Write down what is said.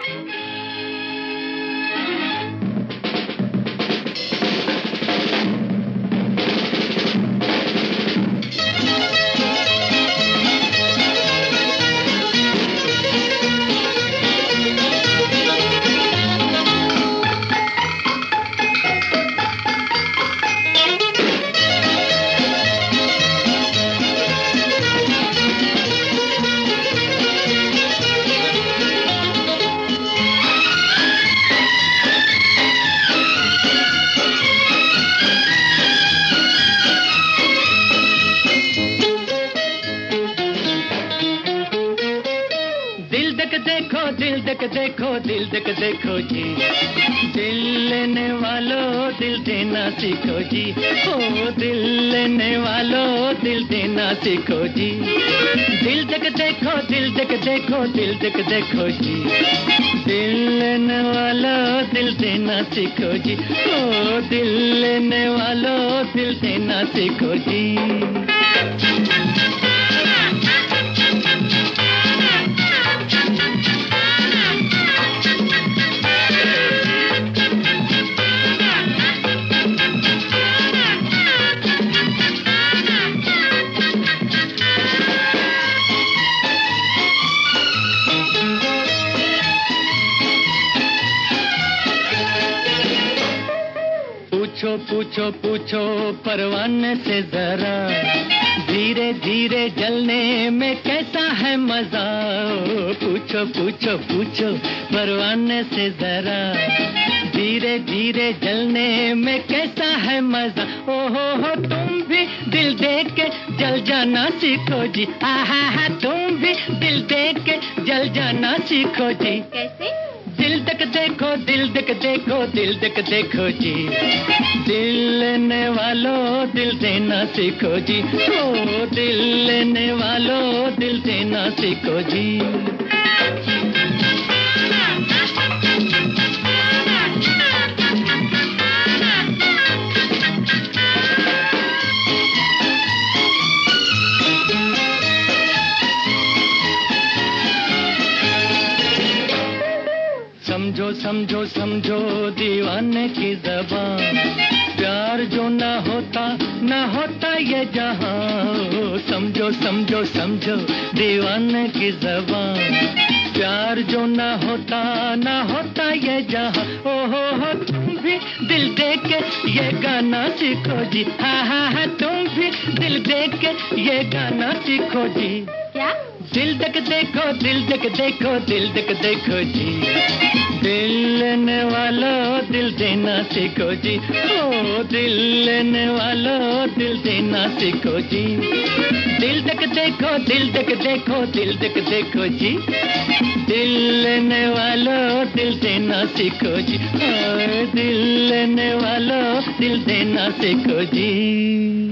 देखो दिल देख देखो जी, दिल लेने वालों दिल देना सीखो जी। ओ दिल लेने वालों दिल देना सीखो जी। दिल देख देखो दिल देख देखो दिल देख देखो जी, दिल लेने वालों दिल देना सीखो जी। ओ दिल लेने वालों दिल देना सीखो जी। पूछो पूछो पूछो परवाने से जरा, धीरे धीरे जलने में कैसा है मजा। पूछो पूछो पूछो परवाने से जरा, धीरे धीरे जलने में कैसा है मजा। ओहो तुम भी दिल दे के जल जाना सीखो जी। आहा तुम भी दिल दे के जल जाना सीखो जी। कैसे? दिल तक देखो दिल देख देखो दिल देख देखो जी, दिल लेने वालों दिल देना सीखो जी। ओ दिल लेने वालों दिल देना सीखो जी। समझो समझो समझो दीवाने की ज़बान, प्यार जो ना होता ये जहां। समझो समझो समझो दीवाने की ज़बान, प्यार जो ना होता ये जहां। ओहो तुम भी दिल दे के ये गाना सीखो जी। हा तुम भी दिल दे के ये गाना सीखो जी। क्या? दिल देख देखो दिल देख देखो दिल देख देखो जी, दिल लेने वालों दिल देना सीखो जी। ओ दिल लेने वालों दिल देना सीखो जी। दिल देख देखो दिल देख देखो दिल देख देखो जी, दिल लेने वालों दिल देना सीखो जी। ओ दिल लेने वालों दिल देना सीखो जी।